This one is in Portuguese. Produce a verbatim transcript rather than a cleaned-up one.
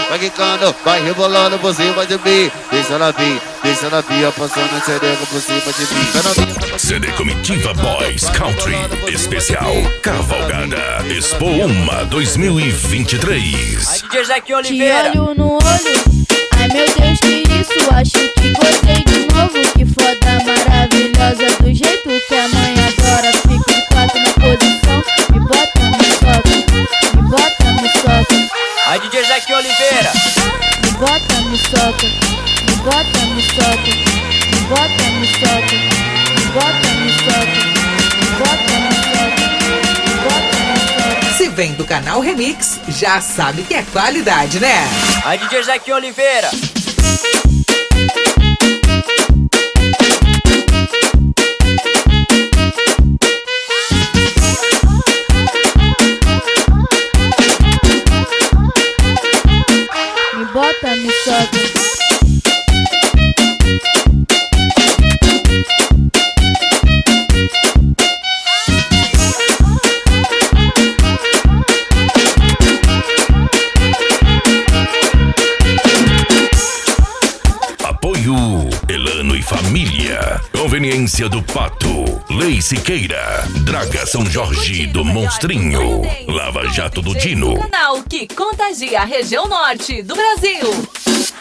vai quicando, vai rebolando por cima de mim. Deixa ela vir, deixa ela vir, passando a xereca por cima de mim. C D Comitiva Boys Country Especial Cavalgada Expo Uma dois mil e vinte e três. Aí D J Zequinho Oliveira. Te olho no olho, ai meu Deus que isso, acho que gostei de novo. Que foda maravilhosa do jeito que a mãe adora. Fico de quatro na posição, me bota, me soca, me bota, me soca. Aí D J Zequinho Oliveira. Me bota, me soca, me bota, me soca, me bota, me soca, me bota, me soca, me bota, me soca, me bota, me soca. Se vem do canal Remix, já sabe que é qualidade, né? Aí D J Zequinho Oliveira. Me bota, me soca. Apoio Elano e Família. Conveniência do Pato, Lei Siqueira, Draga São Jorge do Monstrinho, Lava Jato do Dino. Canal que contagia a região norte do Brasil.